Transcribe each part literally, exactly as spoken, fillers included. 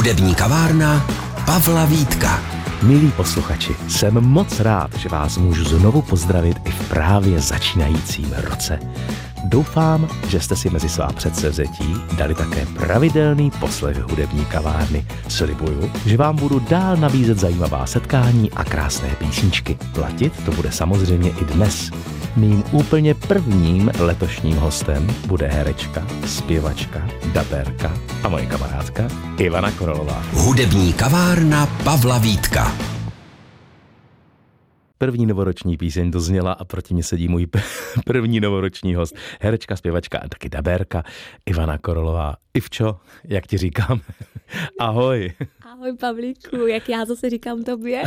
Hudební kavárna Pavla Vítka. Milí posluchači, jsem moc rád, že vás můžu znovu pozdravit i v právě začínajícím roce. Doufám, že jste si mezi svá předsevzetí dali také pravidelný poslech hudební kavárny. Slibuju, že vám budu dál nabízet zajímavá setkání a krásné písničky. Platit to bude samozřejmě i dnes. Mým úplně prvním letošním hostem bude herečka, zpěvačka, dabérka a moje kamarádka Ivana Korolová. Hudební kavárna Pavla Vítka. První novoroční píseň dozněla a proti mě sedí můj první novoroční host, herečka, zpěvačka a taky dabérka Ivana Korolová. Ivčo, jak ti říkám? Ahoj. Ahoj Pavlíku, jak já zase říkám tobě.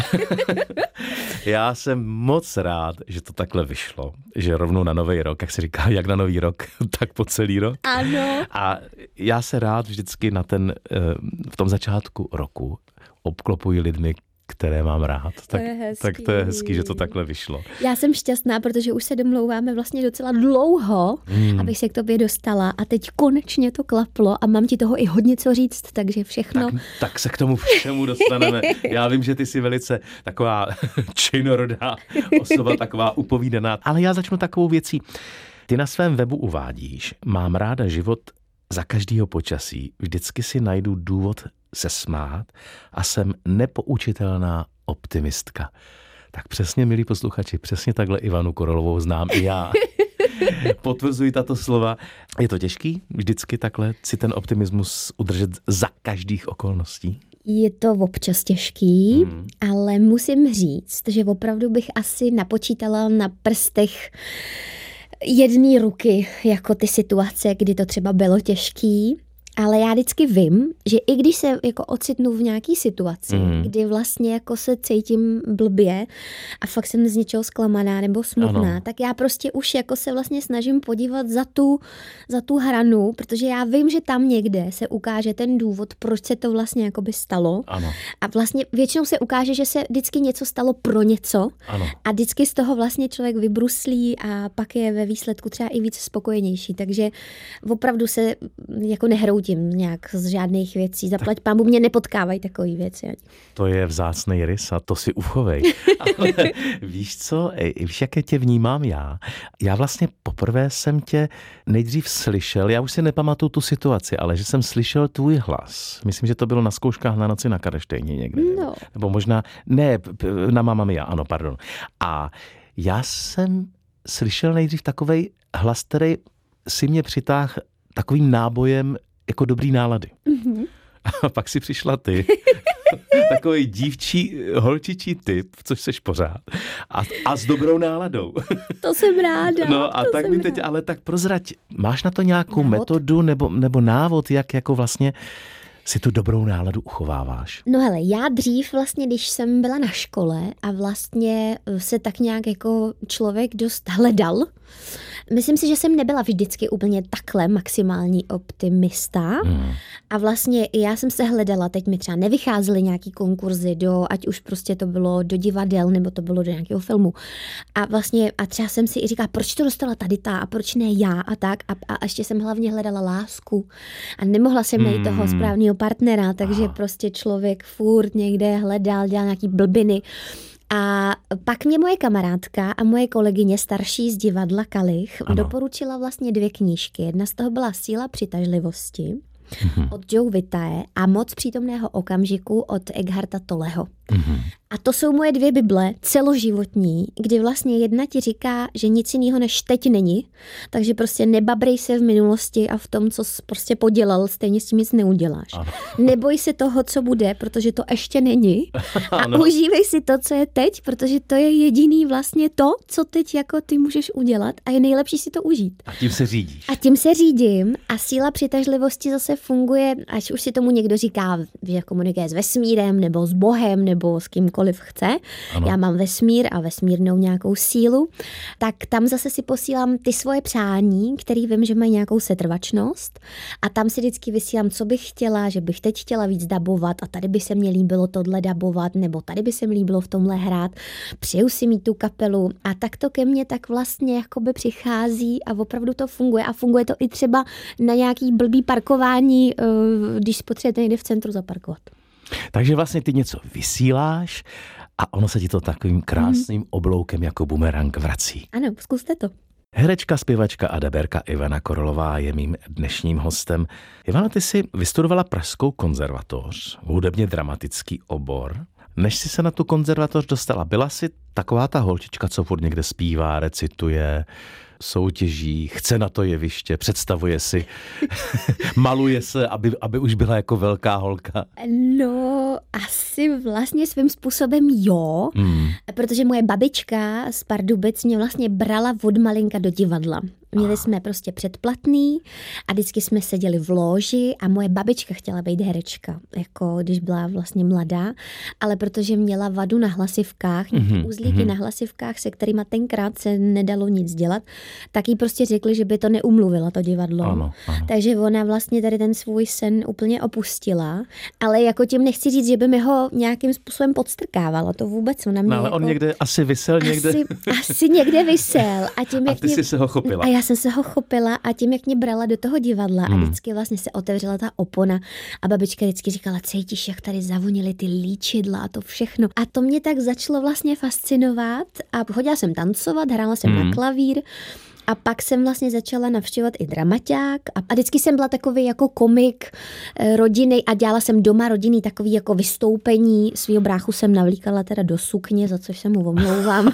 Já jsem moc rád, že to takhle vyšlo, že rovnou na nový rok, jak se říká, jak na nový rok, tak po celý rok. Ano. A já se rád vždycky na ten, v tom začátku roku obklopuji lidmi, které mám rád. To tak, je hezký. tak to je hezký, že to takhle vyšlo. Já jsem šťastná, protože už se domlouváme vlastně docela dlouho, hmm. abych se k tobě dostala a teď konečně to klaplo a mám ti toho i hodně co říct, takže všechno. Tak, tak se k tomu všemu dostaneme. Já vím, že ty jsi velice taková činorodá osoba, taková upovídaná, ale já začnu takovou věcí. Ty na svém webu uvádíš, mám ráda život za každého počasí, vždycky si najdu důvod se smát a jsem nepoučitelná optimistka. Tak přesně, milí posluchači, přesně takhle Ivanu Korolovou znám i já. Potvrzuji tato slova. Je to těžký vždycky takhle si ten optimismus udržet za každých okolností? Je to občas těžký, hmm. ale musím říct, že opravdu bych asi napočítala na prstech jedné ruky jako ty situace, kdy to třeba bylo těžký. Ale já vždycky vím, že i když se jako ocitnu v nějaký situaci, mm. kdy vlastně jako se cítím blbě a fakt jsem z něčeho zklamaná nebo smutná, ano. tak já prostě už jako se vlastně snažím podívat za tu, za tu hranu, protože já vím, že tam někde se ukáže ten důvod, proč se to vlastně jakoby stalo. Ano. A vlastně většinou se ukáže, že se vždycky něco stalo pro něco ano. a vždycky z toho vlastně člověk vybruslí a pak je ve výsledku třeba i víc spokojenější. Takže opravdu se jako nehroutím nějak z žádných věcí. Zaplať tak... pámu, mě nepotkávají takový věci. To je vzácnej rys a to si uchovej. Ale víš co, víš, jaké tě vnímám já? Já vlastně poprvé jsem tě nejdřív slyšel, já už si nepamatuju tu situaci, ale že jsem slyšel tvůj hlas. Myslím, že to bylo na zkouškách na noci na Karlštejně někde. No. Nebo možná, ne, na Mamma Mia, ano, pardon. A já jsem slyšel nejdřív takovej hlas, který si mě přitáhl takovým nábojem jako dobrý nálady. Mm-hmm. A pak si přišla ty, takový dívčí, holčičí typ, což seš pořád, a, a s dobrou náladou. To jsem ráda. No a tak mi teď, ráda. Ale tak prozrať, máš na to nějakou návod? metodu nebo, nebo návod, jak jako vlastně si tu dobrou náladu uchováváš? No hele, já dřív vlastně, když jsem byla na škole a vlastně se tak nějak jako člověk dost hledal, myslím si, že jsem nebyla vždycky úplně takhle maximální optimista hmm. a vlastně já jsem se hledala, teď mi třeba nevycházely nějaký konkurzy do, ať už prostě to bylo do divadel, nebo to bylo do nějakého filmu. A vlastně, a třeba jsem si i říkala, proč to dostala tady ta a proč ne já a tak a, a ještě jsem hlavně hledala lásku a nemohla jsem najít hmm. toho správného partnera, takže Aha. prostě člověk furt někde hledal, dělal nějaký blbiny. A pak mě moje kamarádka a moje kolegyně starší z divadla Kalich ano. doporučila vlastně dvě knížky. Jedna z toho byla Síla přitažlivosti mm-hmm. od Joe Vitae a Moc přítomného okamžiku od Eckharta Tolleho. Mm-hmm. A to jsou moje dvě bible celoživotní, kdy vlastně jedna ti říká, že nic jiného než teď není, takže prostě nebabrej se v minulosti a v tom, co jsi prostě podělal, stejně s tím nic neuděláš. Ano. Neboj se toho, co bude, protože to ještě není a ano. užívej si to, co je teď, protože to je jediný vlastně to, co teď jako ty můžeš udělat a je nejlepší si to užít. A tím se řídíš. A tím se řídím a síla přitažlivosti zase funguje, až už si tomu někdo říká, že komunikuje s vesmírem nebo s Bohem nebo nebo s kýmkoliv chce. Ano. Já mám vesmír a vesmírnou nějakou sílu, tak tam zase si posílám ty svoje přání, který vím, že mají nějakou setrvačnost a tam si vždycky vysílám, co bych chtěla, že bych teď chtěla víc dabovat a tady by se mně líbilo tohle dabovat, nebo tady by se mi líbilo v tomhle hrát. Přeju si mít tu kapelu a tak to ke mně tak vlastně jakoby přichází a opravdu to funguje a funguje to i třeba na nějaký blbý parkování, když potřebujete někde v centru zaparkovat. Takže vlastně ty něco vysíláš a ono se ti to takovým krásným obloukem jako bumerang vrací. Ano, zkuste to. Herečka, zpěvačka a daberka Ivana Korolová je mým dnešním hostem. Ivana, ty jsi vystudovala Pražskou konzervatoř, hudebně dramatický obor. Než jsi se na tu konzervatoř dostala, byla jsi taková ta holčička, co furt někde zpívá, recituje, soutěží, chce na to jeviště, představuje si, maluje se, aby, aby už byla jako velká holka? No, asi vlastně svým způsobem jo, hmm. protože moje babička z Pardubic mě vlastně brala od malinka do divadla. Měli jsme prostě předplatný a vždycky jsme seděli v lóži a moje babička chtěla být herečka, jako když byla vlastně mladá, ale protože měla vadu na hlasivkách, mm-hmm. uzlíky mm-hmm. na hlasivkách, se kterýma tenkrát se nedalo nic dělat, tak jí prostě řekli, že by to neumluvila to divadlo. Ano, ano. Takže ona vlastně tady ten svůj sen úplně opustila, ale jako tím nechci říct, že by mi ho nějakým způsobem podstrkávala, to vůbec ona mě no, ale jako... on někde asi visel někde. Asi, asi někde visel. A, tím, a jak ty mě... jsi se ho chopila. A já jsem se ho chopila a tím, jak mě brala do toho divadla hmm. a vždycky vlastně se otevřela ta opona a babička vždycky říkala, cítíš, jak tady zavonily ty líčidla a to všechno. A to mě tak začalo vlastně fascinovat a chodila jsem tancovat, hrála jsem hmm. na klavír. A pak jsem vlastně začala navštěvovat i dramaťák a vždycky jsem byla takový jako komik rodiny a dělala jsem doma rodinný takový jako vystoupení. Svýho bráchu jsem navlíkala teda do sukně, za což se mu omlouvám.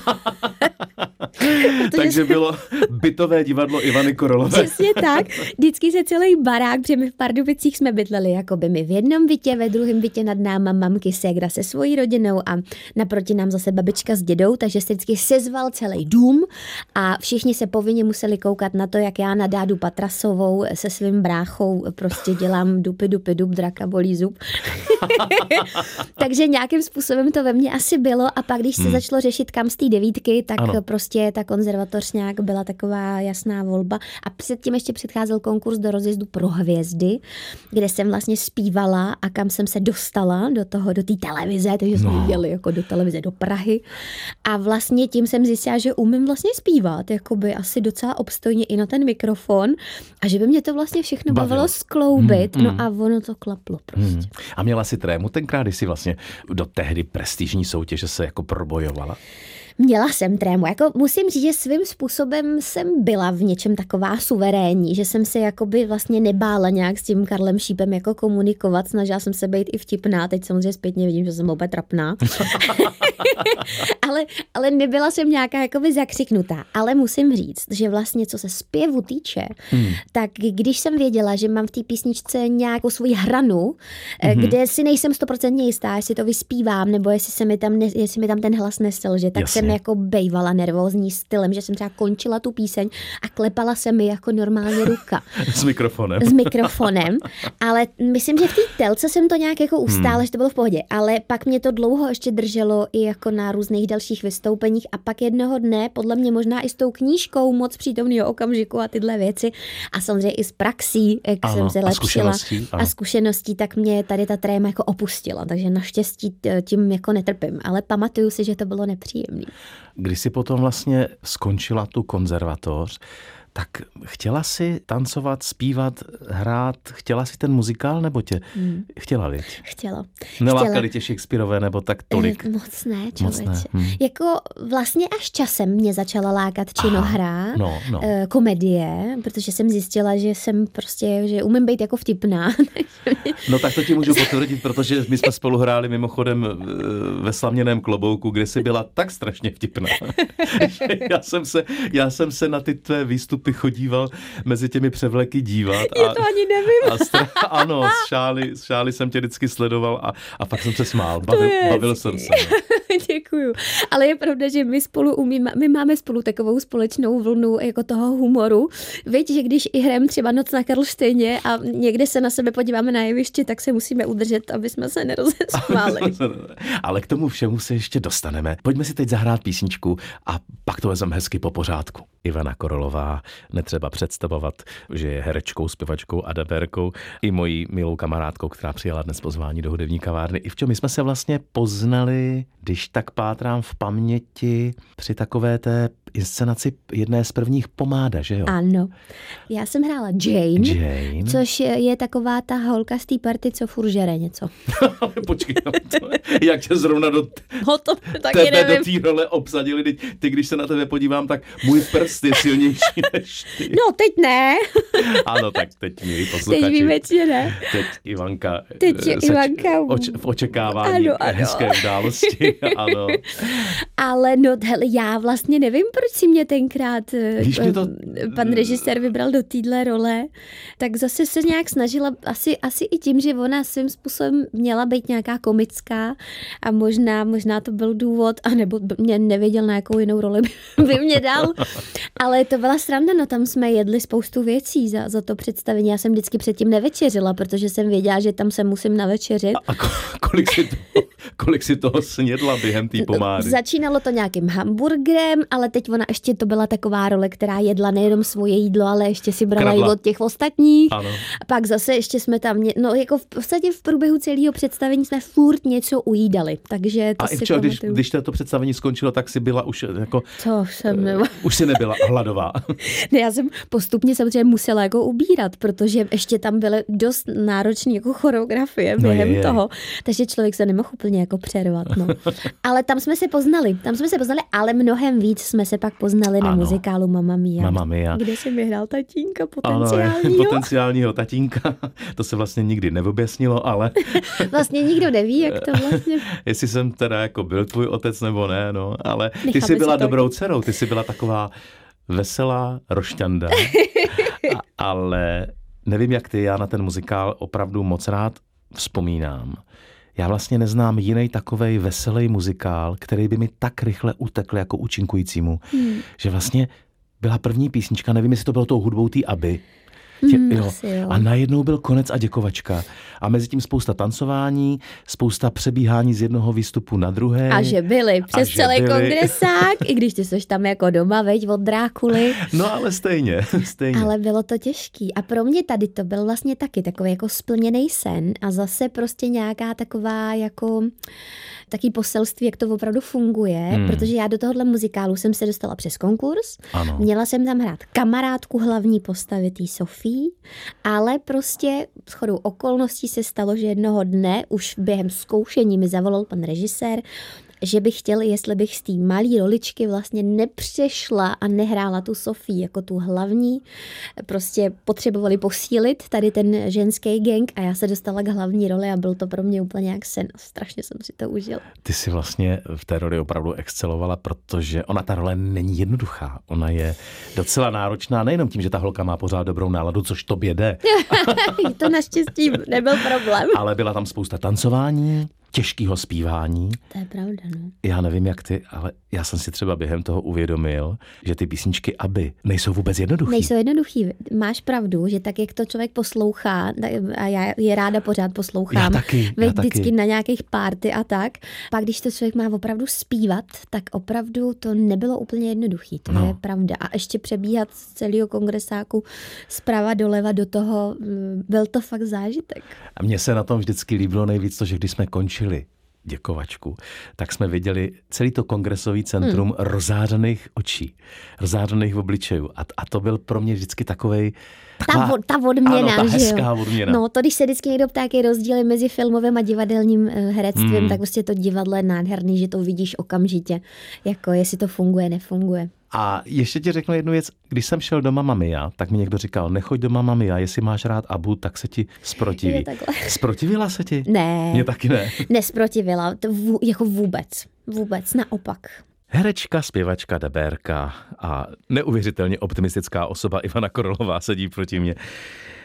Takže bylo bytové divadlo Ivany Korolové. Přesně tak. Vždycky se celý barák, protože my v Pardubicích jsme bydleli jakoby my v jednom bytě, ve druhém bytě nad náma mamky ségra se svojí rodinou a naproti nám zase babička s dědou, takže se vždycky sezval celý dům a všichni se povinně museli koukat na to, jak já na Dádu Patrasovou se svým bráchou prostě dělám dupy, dupy, dup, draka bolí zub. Takže nějakým způsobem to ve mně asi bylo a pak, když se hmm. začalo řešit kam z té devítky, tak ano. prostě ta konzervatoř nějak byla taková jasná volba a předtím ještě předcházel konkurs do rozjezdu pro hvězdy, kde jsem vlastně zpívala a kam jsem se dostala do toho, do té televize, takže jsme no. jeli jako do televize do Prahy a vlastně tím jsem zjistila, že umím vlastně zpívat, jakoby asi docela obstojně i na ten mikrofon a že by mě to vlastně všechno bavilo, bavilo skloubit, mm, mm. no a ono to klaplo prostě. Mm. A měla si trému tenkrát, když jsi vlastně do tehdy prestižní soutěže se jako probojovala? Měla jsem trému. Jako musím říct, že svým způsobem jsem byla v něčem taková suverénní, že jsem se jakoby vlastně nebála nějak s tím Karlem Šípem jako komunikovat. Snažila jsem se být i vtipná. Teď samozřejmě zpětně vidím, že jsem opět trapná. ale, ale nebyla jsem nějaká jakoby zakřiknutá. Ale musím říct, že vlastně co se zpěvu týče, hmm. tak když jsem věděla, že mám v té písničce nějakou svoji hranu, hmm. kde si nejsem stoprocentně jistá, jestli to vyspívám, nebo jestli, se mi, tam ne, jestli mi tam ten hlas neselže, tak Jasně. jsem jako bejvala nervózní stylem, že jsem třeba končila tu píseň a klepala se mi jako normálně ruka. S mikrofonem. S mikrofonem, ale myslím, že v té telce jsem to nějak jako ustála, hmm. že to bylo v pohodě, ale pak mě to dlouho ještě drželo i jako na různých dalších vystoupeních a pak jednoho dne, podle mě možná i s tou knížkou Moc přítomného okamžiku a tyhle věci a samozřejmě i s praxí, jak ano, jsem se lepšila a zkušeností, a zkušeností, tak mě tady ta tréma jako opustila, takže naštěstí tím jako netrpím, ale pamatuju si, že to bylo nepříjemné. Když jsi potom vlastně skončila tu konzervatoř, tak chtěla jsi tancovat, zpívat, hrát, chtěla si ten muzikál, nebo tě hmm. chtěla, viď? Chtěla. Nelákali tě Shakespeareové, nebo tak tolik? E, moc ne, člověče. Hmm. Jako vlastně až časem mě začala lákat činohra, no, no. E, komedie, protože jsem zjistila, že jsem prostě, že umím být jako vtipná. No tak to ti můžu potvrdit, protože my jsme spolu hráli mimochodem ve Slaměném klobouku, kde jsi byla tak strašně vtipná. já, jsem se, já jsem se na ty tvé výstupy chodíval mezi těmi převleky dívat. A, já to ani nevím. A stra- ano, z šály, z šály jsem tě vždycky sledoval a, a pak jsem se smál. Bavil, bavil jsem se. Děkuju. Ale je pravda, že my spolu umíme, my máme spolu takovou společnou vlnu jako toho humoru. Víš, že když i hrajeme třeba Noc na Karlštejně a někde se na sebe podíváme na jevišti, tak se musíme udržet, aby jsme se nerozesmáli. Ale k tomu všemu se ještě dostaneme. Pojďme si teď zahrát písničku a pak to vezmeme hezky po pořádku. Ivana Korolová, netřeba představovat, že je herečkou, zpěvačkou a dabérkou, i mojí milou kamarádkou, která přijala dnes pozvání do hudební kavárny. I v čem my jsme se vlastně poznali, když tak pátrám v paměti, při takové té inscenaci jedné z prvních Pomáda, že jo? Ano. Já jsem hrála Jane, Jane. což je taková ta holka z té party, co furt žere něco. Počkej, no to, jak tě zrovna do Ho to taky tebe nevím. do té role obsadili. Ty, ty, když se na tebe podívám, tak můj prst je silnější než ty. No, teď ne. Ano, tak teď milí posluchači. Teď víme, že ne. Teď Ivanka Teď je se Ivanka oč, v očekávání ano, ano. hezké události. Ano. Ale no, hele, já vlastně nevím, proč si mě tenkrát Víš, mě to... pan režisér vybral do téhle role. Tak zase se nějak snažila, asi, asi i tím, že ona svým způsobem měla být nějaká komická a možná, možná to byl důvod, anebo mě nevěděl, na jakou jinou roli by, by mě dal. Ale to byla sranda, no tam jsme jedli spoustu věcí za, za to představení. Já jsem vždycky předtím nevečeřila, protože jsem věděla, že tam se musím navečeřit. A kolik si, to, kolik si toho snědla během té Pomády? Začínalo to nějakým hamburgerem, ale teď ona ještě to byla taková role, která jedla nejenom svoje jídlo, ale ještě si brala Kradla. i od těch ostatních. Ano. Pak zase ještě jsme tam, no jako v podstatě v průběhu celého představení jsme furt něco ujídali, takže to a si i včera, když, pamatuju. když to představení skončilo, tak si byla už jako... To jsem nebo... Už si nebyla hladová. Ne, já jsem postupně samozřejmě musela jako ubírat, protože ještě tam byly dost náročné jako choreografie No během je, je. toho, takže člověk se nemohl úplně jako přervat. No. Ale tam jsme se poznali, tam jsme se poznali, ale mnohem víc jsme se pak poznali na Ano. muzikálu Mamma Mia. Mamma Mia. Kde jsem vyhrál tatínka Ano, potenciálního. potenciálního tatínka. To se vlastně nikdy neobjasnilo, ale Vlastně nikdo neví, jak to vlastně... jestli jsem teda jako byl tvůj otec nebo ne, no, ale ty Necháme jsi byla si to. dobrou dcerou, ty jsi byla taková veselá rošťanda, A, ale nevím jak ty, já na ten muzikál opravdu moc rád vzpomínám. Já vlastně neznám jiný takovej veselý muzikál, který by mi tak rychle utekl jako účinkujícímu, hmm. že vlastně byla první písnička, nevím, jestli to bylo tou hudbou té Aby, Tě, Hmm, jo. asi jo. A najednou byl konec a děkovačka. A mezi tím spousta tancování, spousta přebíhání z jednoho výstupu na druhé. A že byli přes že celý byli. kongresák, i když ty jsi tam jako doma, veď, od Drákuly. No ale stejně, stejně. Ale bylo to těžký. A pro mě tady to byl vlastně taky takový jako splněný sen a zase prostě nějaká taková jako taký poselství, jak to opravdu funguje, hmm. protože já do tohohle muzikálu jsem se dostala přes konkurs. Ano. Měla jsem tam hrát kamarádku hlavní postavy té Sofii, ale prostě shodou okolností se stalo, že jednoho dne už během zkoušení mi zavolal pan režisér, že bych chtěl, jestli bych z té malé roličky vlastně nepřešla a nehrála tu Sofii jako tu hlavní. Prostě potřebovali posílit tady ten ženský gang a já se dostala k hlavní roli a byl to pro mě úplně jak sen. Strašně jsem si to užila. Ty jsi vlastně v té roli opravdu excelovala, protože ona ta role není jednoduchá. Ona je docela náročná, nejenom tím, že ta holka má pořád dobrou náladu, což tobě jde. To naštěstí nebyl problém. Ale byla tam spousta tancování, těžkého zpívání. To je pravda, no. Já nevím, jak ty, ale já jsem si třeba během toho uvědomil, že ty písničky Aby nejsou vůbec jednoduchý. Nejsou jednoduchý. Máš pravdu, že tak, jak to člověk poslouchá, a já je ráda pořád poslouchám, Já taky, já vždycky taky. na nějakých party a tak, pak když to člověk má opravdu zpívat, tak opravdu to nebylo úplně jednoduchý, to No. je pravda. A ještě přebíhat z celého kongresáku zprava doleva do toho, byl to fakt zážitek. A mně se na tom vždycky líbilo nejvíc to, že když jsme končili děkovačku, tak jsme viděli celý to kongresový centrum hmm. rozářených očí, rozářených obličejů. A, a to byl pro mě vždycky takovej Ta, vo, ta odměna, ano, ta že jo? hezká odměna. No, to když se vždycky někdo ptá, jaký rozdíly mezi filmovým a divadelním herectvím, Hmm. tak prostě to divadlo je nádherný, že to vidíš okamžitě, jako jestli to funguje, nefunguje. A ještě ti řeknu jednu věc. Když jsem šel do Mamma Mia, tak mi někdo říkal, nechoď do Mamma Mia, jestli máš rád Abu, tak se ti zprotiví. Jo, takhle. Zprotivila se ti? Ne, Mně taky ne. nesprotivila, to vů, jako vůbec, vůbec, naopak. Herečka, zpěvačka, dabérka a neuvěřitelně optimistická osoba Ivana Korolová sedí proti mně.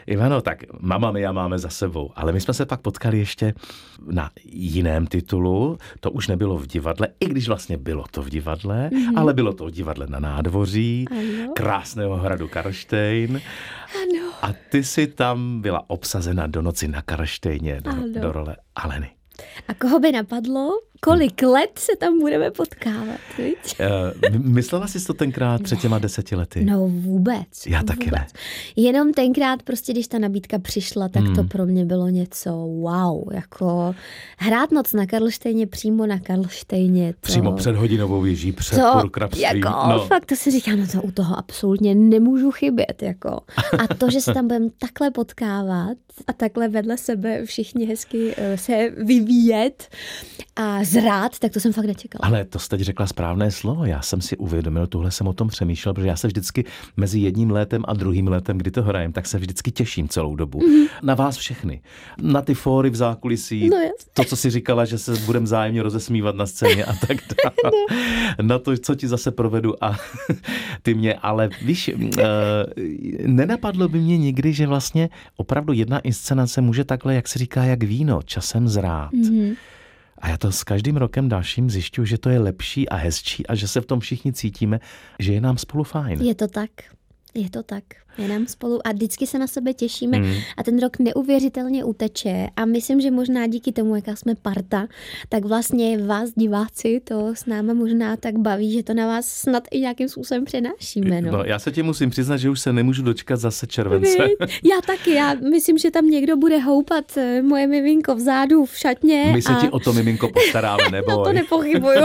Ivano, tak Mamma Mia máme za sebou, ale my jsme se pak potkali ještě na jiném titulu. To už nebylo v divadle, i když vlastně bylo to v divadle, mm-hmm. ale bylo to v divadle na nádvoří, ano. krásného hradu Karlštejn. Ano. A ty si tam byla obsazena do noci na Karlštejně do, do role Aleny. A koho by napadlo, kolik let se tam budeme potkávat, viď? Uh, myslela jsi to tenkrát před těma deseti lety? No vůbec. Já taky vůbec. ne. Jenom tenkrát prostě, když ta nabídka přišla, tak hmm. to pro mě bylo něco wow, jako hrát noc na Karlštejně, přímo na Karlštejně. To... Přímo před hodinovou věží, před to, purkrabstvím. Jako, no. fakt to si říkám, no to u toho absolutně nemůžu chybět, jako. A to, že se tam budeme takhle potkávat a takhle vedle sebe všichni hezky uh, se vyvíjet a zrát, tak to jsem fakt nečekala. Ale to jste teď řekla správné slovo. Já jsem si uvědomil, tuhle jsem o tom přemýšlel, protože já se vždycky mezi jedním létem a druhým létem, kdy to hrajem, tak se vždycky těším celou dobu. Mm-hmm. Na vás všechny. Na ty fóry v zákulisí. No, to, co si říkala, že se budeme vzájemně rozesmívat na scéně a tak dále. No. Na to, co ti zase provedu a ty mě. Ale víš, uh, nenapadlo by mě nikdy, že vlastně opravdu jedna inscenace může takhle, jak se říká, jak víno, časem zrát. Mm-hmm. A já to s každým rokem dalším zjišťuju, že to je lepší a hezčí a že se v tom všichni cítíme, že je nám spolu fajn. Je to tak. Je to tak. Je nám spolu a vždycky se na sebe těšíme mm. a ten rok neuvěřitelně uteče a myslím, že možná díky tomu, jaká jsme parta, tak vlastně vás diváci to s náma možná tak baví, že to na vás snad i nějakým způsobem přenášíme. No, no já se ti musím přiznat, že už se nemůžu dočkat zase července. Já taky, já myslím, že tam někdo bude houpat moje miminko vzadu v šatně. My se a... ti o to miminko postaráme, neboj. No to nepochybuju.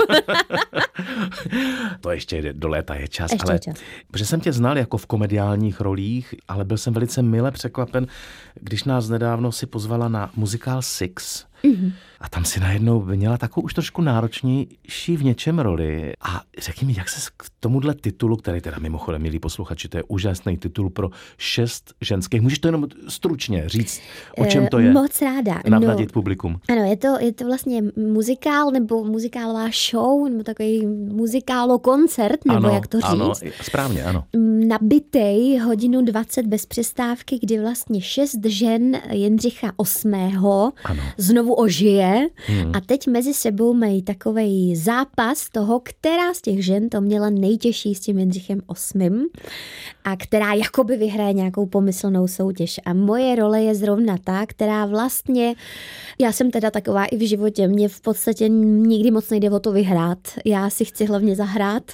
To ještě do léta je čas. Ještě ale čas. Protože jsem tě znal jako v komediálních rolích, ale byl jsem velice mile překvapen, když nás nedávno si pozvala na muzikál Six. Mm-hmm. A tam si najednou měla takovou už trošku náročnější v něčem roli. A řekni mi, jak se k tomuhle titulu, který teda mimochodem, milí posluchači, to je úžasný titul pro šest ženských. Můžeš to jenom stručně říct, o čem to je? Moc ráda. Navnadit no, publikum. Ano, je to, je to vlastně muzikál nebo muzikálová show, nebo takový muzikálo-koncert, nebo ano, jak to říct. Ano, správně, ano. Nabitej hodinu dvacet bez přestávky, kdy vlastně šest žen Jindřicha osmého Ano. znovu ožije hmm. a teď mezi sebou mají takovej zápas toho, která z těch žen to měla nejtěžší s tím Jindřichem osmým a která jakoby vyhraje nějakou pomyslnou soutěž. A moje role je zrovna ta, která vlastně, já jsem teda taková i v životě, mě v podstatě nikdy moc nejde o to vyhrát. Já si chci hlavně zahrát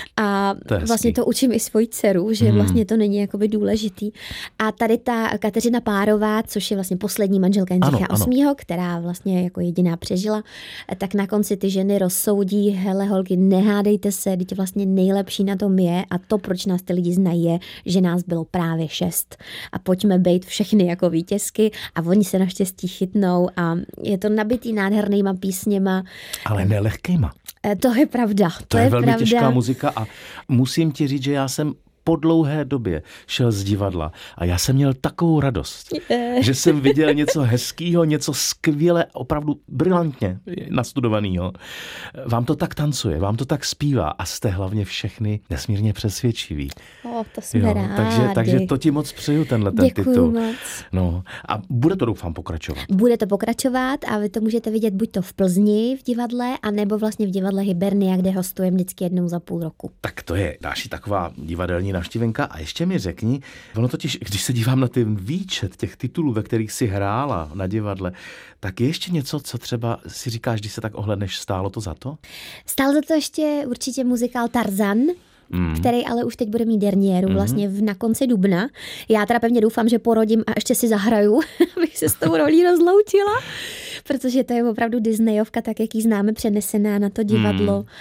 a to vlastně to učím i svoji dceru, že hmm. vlastně to není jakoby důležitý. A tady ta Kateřina Párová, což je vlastně poslední manželka Jindřicha osmého, která vlastně jako jediná přežila, tak na konci ty ženy rozsoudí, hele holky, nehádejte se, teď vlastně nejlepší na tom je a to, proč nás ty lidi znají, je, že nás bylo právě šest. A pojďme bejt všechny jako vítězky a oni se naštěstí chytnou a je to nabitý nádhernýma písněma. Ale nelehkejma. To je pravda. To, to je, je velmi pravda. těžká muzika a musím ti říct, že já jsem po dlouhé době šel z divadla a já jsem měl takovou radost, je. že jsem viděl něco hezkýho, něco skvěle, opravdu brilantně nastudovanýho. Vám to tak tancuje, vám to tak zpívá a jste hlavně všechny nesmírně přesvědčiví. O, to jsme jo, rádi. Takže, takže to ti moc přeju, tenhle ten Děkuju titul. moc. No, a bude to, doufám, pokračovat. Bude to pokračovat a vy to můžete vidět buď to v Plzni v divadle, anebo vlastně v divadle Hibernia, kde hostujeme vždycky jednou za půl roku. Tak to je další taková divadelní navštívenka. A ještě mi řekni, ono totiž, když se dívám na ten výčet těch titulů, ve kterých si hrála na divadle, tak je ještě něco, co třeba si říkáš, když se tak ohledneš, stálo to za to? Stál za to ještě určitě muzikál Tarzan, Mm. který ale už teď bude mít derniéru mm. vlastně v, na konci dubna. Já teda pevně doufám, že porodím a ještě si zahraju, abych se s tou rolí rozloučila, protože to je opravdu Disneyovka, tak jak ji známe, přenesená na to divadlo. Mm.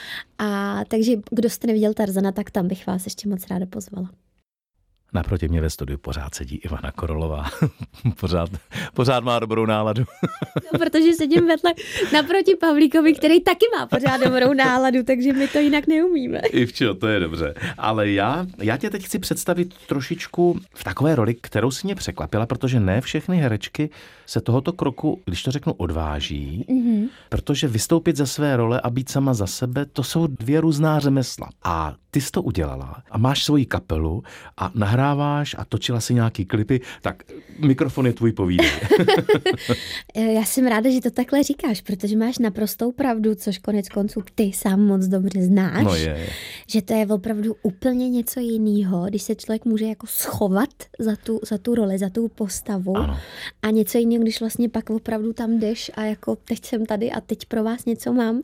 A takže kdo jste neviděl Tarzana, tak tam bych vás ještě moc ráda pozvala. Naproti mě ve studiu pořád sedí Ivana Korolová. pořád, pořád má dobrou náladu. No, protože sedím vedle naproti Pavlíkovi, který taky má pořád dobrou náladu, takže my to jinak neumíme. Ivčo, to je dobře. Ale já, já tě teď chci představit trošičku v takové roli, kterou si mě překvapila, protože ne všechny herečky se tohoto kroku, když to řeknu, odváží, mm-hmm. protože vystoupit ze své role a být sama za sebe, to jsou dvě různá řemesla. A ty jsi to udělala a máš svoji kapelu a nahráváš a točila si nějaký klipy, tak mikrofon je tvůj, povídej. Já jsem ráda, že to takhle říkáš, protože máš naprostou pravdu, což konec konců ty sám moc dobře znáš. No je. Že to je opravdu úplně něco jiného, když se člověk může jako schovat za tu, za tu roli, za tu postavu. Ano. A něco jiného, když vlastně pak opravdu tam jdeš a jako teď jsem tady a teď pro vás něco mám.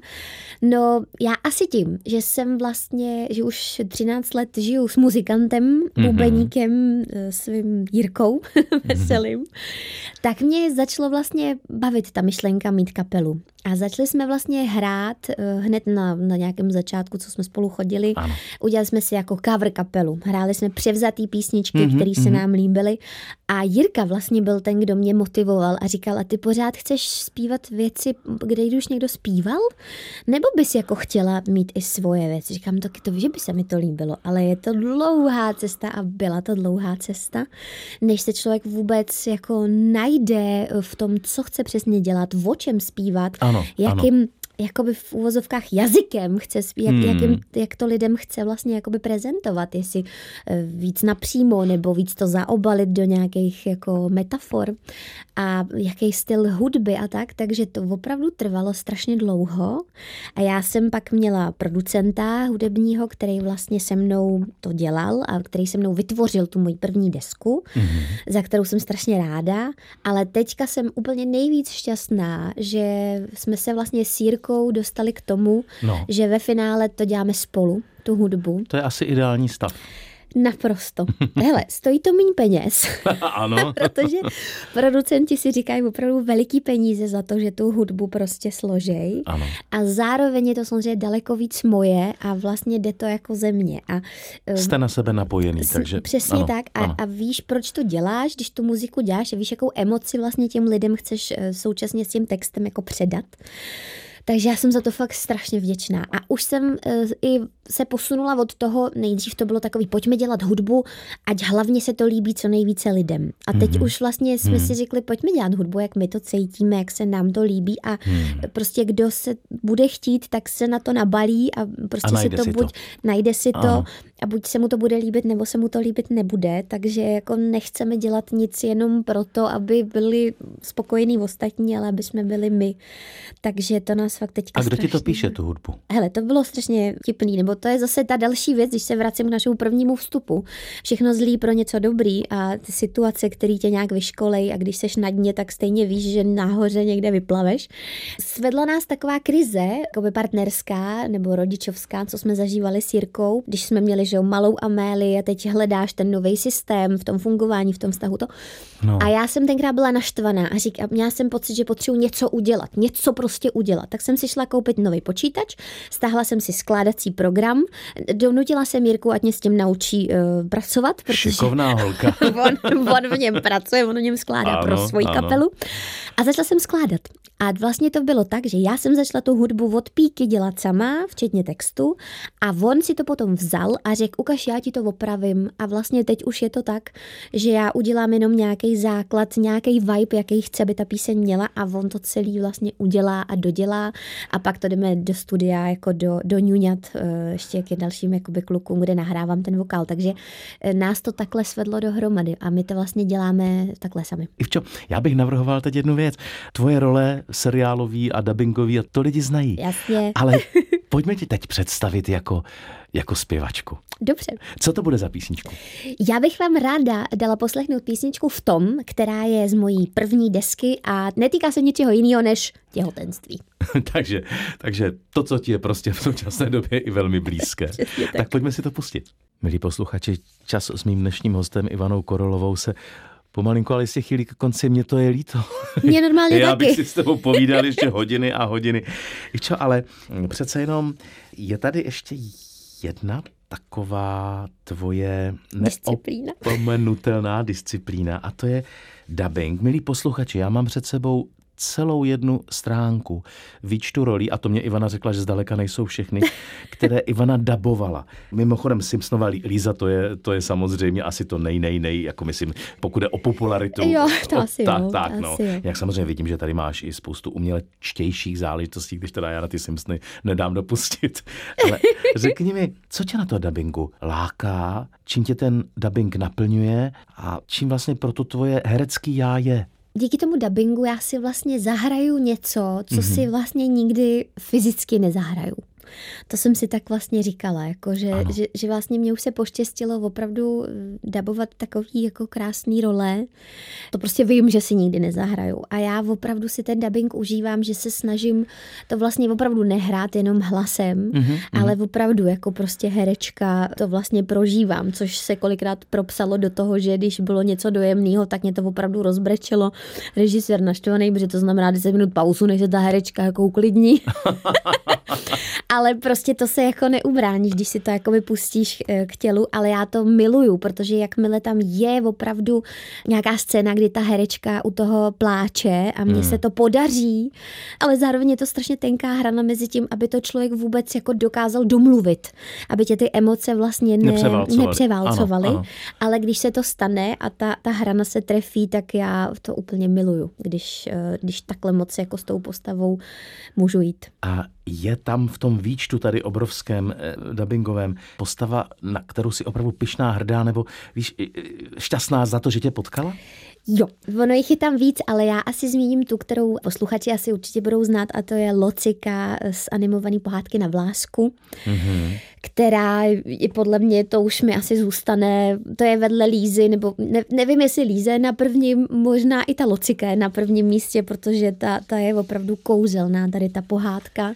No já asi tím, že jsem vlastně, že už třináct let žiju s muzikantem, bubeníkem, mm-hmm. svým Jirkou Veselým, tak mě začalo vlastně bavit ta myšlenka mít kapelu. A začali jsme vlastně hrát hned na, na nějakém začátku, co jsme spolu chodili. Ano. Udělali jsme si jako cover kapelu. Hráli jsme převzatý písničky, mm-hmm, které se mm-hmm. nám líbily. A Jirka vlastně byl ten, kdo mě motivoval a říkal, a ty pořád chceš zpívat věci, kde už někdo zpíval? Nebo bys jako chtěla mít i svoje věci? Říkám, to, to že by se mi to líbilo, ale je to dlouhá cesta a byla to dlouhá cesta, než se člověk vůbec jako najde v tom, co chce přesně dělat, o čem zpívat, ano, jakým ano. jakoby v uvozovkách jazykem chce, jak, hmm. jakým, jak to lidem chce vlastně jakoby prezentovat, jestli víc napřímo nebo víc to zaobalit do nějakých jako metafor a jaký styl hudby a tak, takže to opravdu trvalo strašně dlouho a já jsem pak měla producenta hudebního, který vlastně se mnou to dělal a který se mnou vytvořil tu moji první desku, hmm. za kterou jsem strašně ráda, ale teďka jsem úplně nejvíc šťastná, že jsme se vlastně s Jirkou dostali k tomu, no. že ve finále to děláme spolu, tu hudbu. To je asi ideální stav. Naprosto. Hele, stojí to méně peněz. Ano. Protože producenti si říkají opravdu veliký peníze za to, že tu hudbu prostě složej. Ano. A zároveň je to samozřejmě daleko víc moje a vlastně jde to jako ze mě. A, jste na sebe napojený, takže... Přesně ano, tak. A, ano. a víš, proč to děláš, když tu muziku děláš a víš, jakou emoci vlastně těm lidem chceš současně s tím textem jako předat. Takže já jsem za to fakt strašně vděčná. A už jsem uh, i se posunula od toho, nejdřív to bylo takový, pojďme dělat hudbu, ať hlavně se to líbí co nejvíce lidem. A teď mm-hmm. už vlastně jsme mm-hmm. si řekli, pojďme dělat hudbu, jak my to cítíme, jak se nám to líbí a mm-hmm. prostě kdo se bude chtít, tak se na to nabalí a prostě a si to si buď to. najde si to Aha. a buď se mu to bude líbit, nebo se mu to líbit nebude. Takže jako nechceme dělat nic jenom proto, aby byli spokojení ostatní, ale aby jsme byli my. Takže to nás fakt teďka A kdo strašně... ti to píše, tu hudbu? Hele, to bylo strašně vtipný, nebo to je zase ta další věc, když se vracím k našemu prvnímu vstupu. Všechno zlý pro něco dobrý a ty situace, které tě nějak vyškolej a když seš na dně, tak stejně víš, že nahoře někde vyplaveš. Svedla nás taková krize, jakoby partnerská nebo rodičovská, co jsme zažívali s Jirkou, když jsme měli, že malou Amélii a teď hledáš ten nový systém v tom fungování, v tom vztahu to. No. A já jsem tenkrát byla naštvaná a říkám, měla jsem pocit, že potřebuji něco udělat, něco prostě udělat. Tak jsem si šla koupit nový počítač, stáhla jsem si skládací program, donutila jsem Jirku, ať mě s tím naučí uh, pracovat. Protože šikovná holka. on, on v něm pracuje, on o něm skládá ano, pro svoji ano. kapelu. A začala jsem skládat. A vlastně to bylo tak, že já jsem začala tu hudbu od píky dělat sama, včetně textu, a on si to potom vzal a řekl, ukaž, já ti to opravím. A vlastně teď už je to tak, že já udělám jenom nějaký základ, nějaký vibe, jaký chce, aby ta píseň měla, a on to celý vlastně udělá a dodělá. A pak to jdeme do studia, jako do, do ňuňat, ještě k dalším jakoby klukům, kde nahrávám ten vokál. Takže nás to takhle svedlo dohromady a my to vlastně děláme takhle sami. Ivčo, já bych navrhoval teď jednu věc. Tvoje role seriálový a dabingový, a to lidi znají. Jasně. Ale pojďme ti teď představit jako, jako zpěvačku. Dobře. Co to bude za písničku? Já bych vám ráda dala poslechnout písničku V tom, která je z mojí první desky a netýká se ničeho jiného než těhotenství. takže, takže to, co ti je prostě v současné době i velmi blízké. tak. tak pojďme si to pustit. Milí posluchači, čas s mým dnešním hostem Ivanou Korolovou se pomalinku, ale jistě chvíli k konci, mě to je líto. Mě normálně Já taky. bych si s tebou povídal ještě hodiny a hodiny. Ičo, ale přece jenom je tady ještě jedna taková tvoje neopomenutelná disciplína a to je dabing. Milí posluchači, já mám před sebou celou jednu stránku výčtu rolí, a to mě Ivana řekla, že zdaleka nejsou všechny, které Ivana dabovala. Mimochodem Simpsonova Líza, to je, to je samozřejmě asi to nej, nej, nej, jako myslím, pokud je o popularitu. Jo, to o, asi tak, jo. tak, to no. asi jo. Jak samozřejmě vidím, že tady máš i spoustu umělečtějších záležitostí, když teda já na ty Simpsony nedám dopustit. Ale řekni mi, co tě na to dabingu láká, čím tě ten dabing naplňuje a čím vlastně pro to tvoje herecký já je? Díky tomu dabingu já si vlastně zahraju něco, co mm-hmm. si vlastně nikdy fyzicky nezahraju. To jsem si tak vlastně říkala, jako že, že, že vlastně mě už se poštěstilo opravdu dabovat takový jako krásný role. To prostě vím, že si nikdy nezahraju. A já opravdu si ten dabing užívám, že se snažím to vlastně opravdu nehrát jenom hlasem, mm-hmm. ale opravdu jako prostě herečka to vlastně prožívám, což se kolikrát propsalo do toho, že když bylo něco dojemného, tak mě to opravdu rozbrečelo. Režisér naštvaný, protože to znamená deset minut pauzu, než se ta herečka jako uklidní. Ale prostě to se jako neubráníš, když si to jako vypustíš k tělu, ale já to miluju, protože jakmile tam je opravdu nějaká scéna, kdy ta herečka u toho pláče a mně hmm. se to podaří, ale zároveň je to strašně tenká hrana mezi tím, aby to člověk vůbec jako dokázal domluvit, aby tě ty emoce vlastně ne, nepřeválcovaly, nepřeválcovaly. Ano, ano. Ale když se to stane a ta, ta hrana se trefí, tak já to úplně miluju, když, když takhle moc jako s tou postavou můžu jít. A je tam v tom výčtu tady obrovském eh, dabingovém postava, na kterou si opravdu pyšná, hrdá, nebo víš, šťastná za to, že tě potkala? Jo, ono jich je tam víc, ale já asi zmíním tu, kterou posluchači asi určitě budou znát, a to je Locika z animované pohádky Na vlásku, mm-hmm. která je podle mě, to už mi asi zůstane, to je vedle Lízy, nebo ne, nevím, jestli Líza je na prvním, možná i ta Locika je na prvním místě, protože ta, ta je opravdu kouzelná, tady ta pohádka.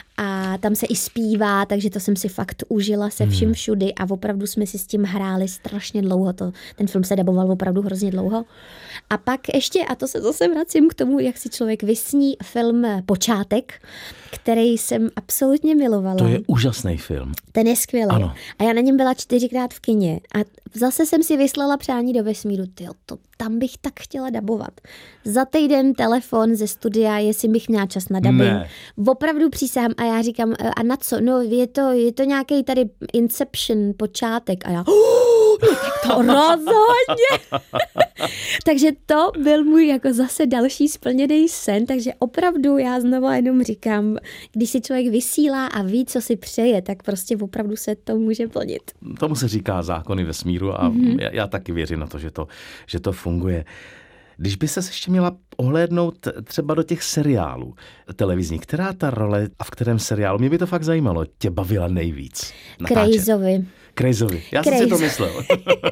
A tam se i zpívá, takže to jsem si fakt užila se vším všudy a opravdu jsme si s tím hráli strašně dlouho. To, ten film se daboval opravdu hrozně dlouho. A pak ještě, a to se zase vracím k tomu, jak si člověk vysní, film Počátek, který jsem absolutně milovala. To je úžasný film. Ten je skvělý. Ano. A já na něm byla čtyřikrát v kině. A zase jsem si vyslala Přání do vesmíru. Tyjo, to tam bych tak chtěla dabovat. Za týden telefon ze studia, jestli bych měla čas na dabing. Ne. Opravdu přísahám a já říkám, a na co? No je to, je to nějaký tady Inception, Počátek. A já, oh, no tak to rozhodně. Takže to byl můj jako zase další splněný sen, takže opravdu já znovu jenom říkám, když si člověk vysílá a ví, co si přeje, tak prostě opravdu se to může plnit. Tomu se říká zákony vesmíru a mm-hmm. já, já taky věřím na to, že to, že to funguje. Když by ses ještě měla ohlédnout třeba do těch seriálů televizních, která ta role a v kterém seriálu, mě by to fakt zajímalo, tě bavila nejvíc natáčet? Crazovi. Crazovi. Já Crazy. jsem si to myslel.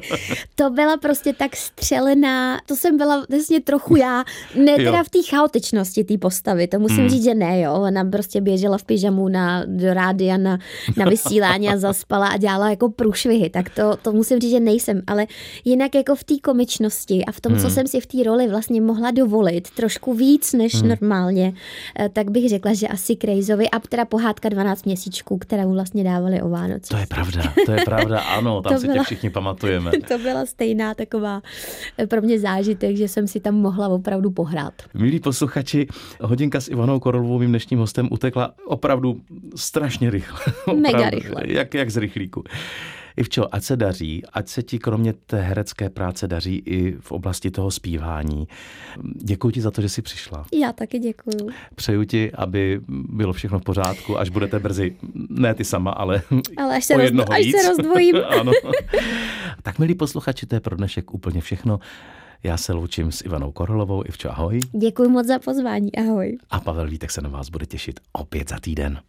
To byla prostě tak střelená, to jsem byla vlastně trochu já, ne teda jo. v té chaotičnosti té postavy, to musím hmm. říct, že ne, jo, ona prostě běžela v pyžamu na, do rádia na, na vysílání a zaspala a dělala jako průšvihy, tak to, to musím říct, že nejsem, ale jinak jako v té komičnosti a v tom, hmm. co jsem si v té roli vlastně mohla dovolit, trošku víc než hmm. normálně, tak bych řekla, že asi Crazovi a teda pohádka dvanáct měsíčků, kterou vlastně dávali o Vánoci. To je pravda, to je pravda. Pravda, ano, tam to si byla, tě všichni pamatujeme. To byla stejná taková pro mě zážitek, že jsem si tam mohla opravdu pohrát. Milí posluchači, hodinka s Ivanou Korolovou, mým dnešním hostem, utekla opravdu strašně rychle. Mega opravdu, rychle. Jak, jak z rychlíku. Ivčo, ať se daří, ať se ti kromě té herecké práce daří i v oblasti toho zpívání. Děkuji ti za to, že jsi přišla. Já taky děkuju. Přeju ti, aby bylo všechno v pořádku, až budete brzy, ne ty sama, ale, ale až se, o rozdvo, až se rozdvojím. Ano. Tak milí posluchači, to je pro dnešek úplně všechno. Já se loučím s Ivanou Korolovou. Ivčo, ahoj. Děkuji moc za pozvání, ahoj. A Pavel Vítek se na vás bude těšit opět za týden.